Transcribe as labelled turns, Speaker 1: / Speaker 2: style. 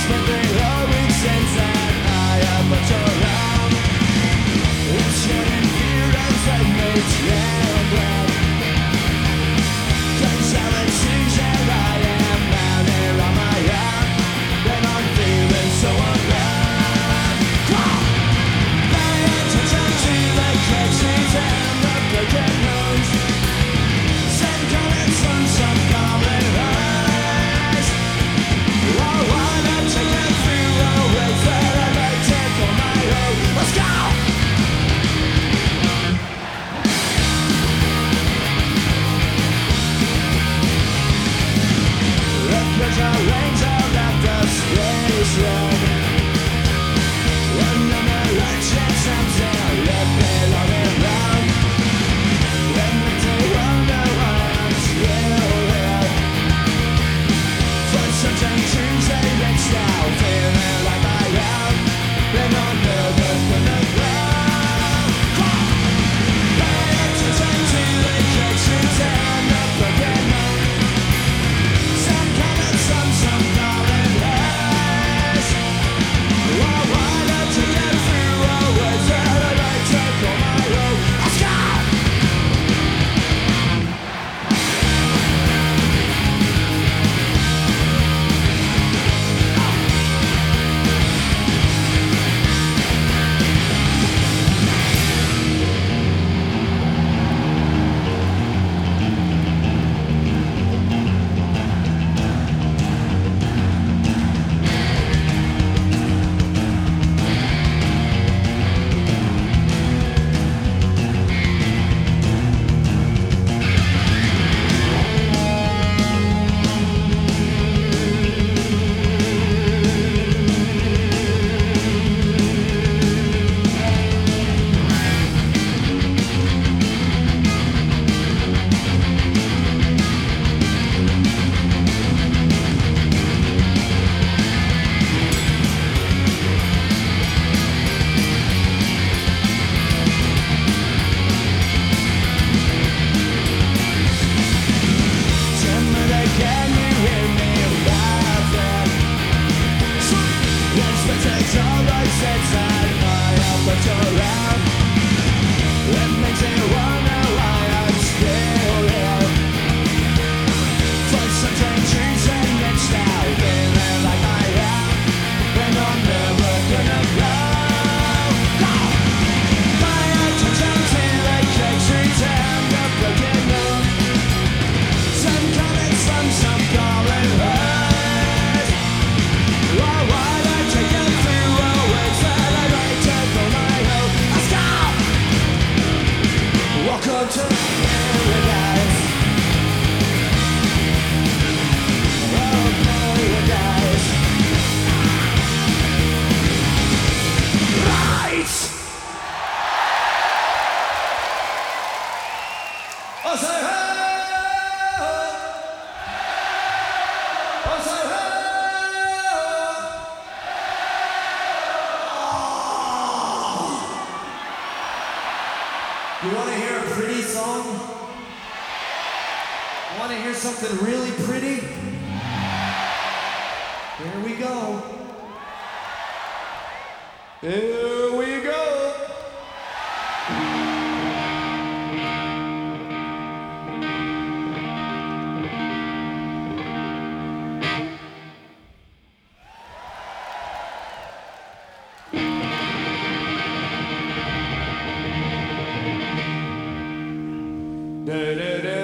Speaker 1: spent the whole week since that I have looked around. It's getting feelings that make trembling. Cause it seems that I am out here on my own, and I'm feeling so alone. Pay attention to the catches and the broken bones. Some call it some call it eyes. I wanna take it through a ways that I may take on my own. Let's go! Refugee lanes out at the station. When the election sounds out, let me love it round. Let me take wonder why I'm still here. For something Tuesday next now, feeling like I am. And I'm never gonna grow. Pay attention to the catches and the broken bones. Some call it some call it lies. I wanna take it through a words that I might take on my own. Let's go! Welcome to paradise. Oh, paradise. Right! I say hey! I say hey! You want to hear a pretty song? Want to hear something really pretty? Here we go. Here we go. Da, da, da.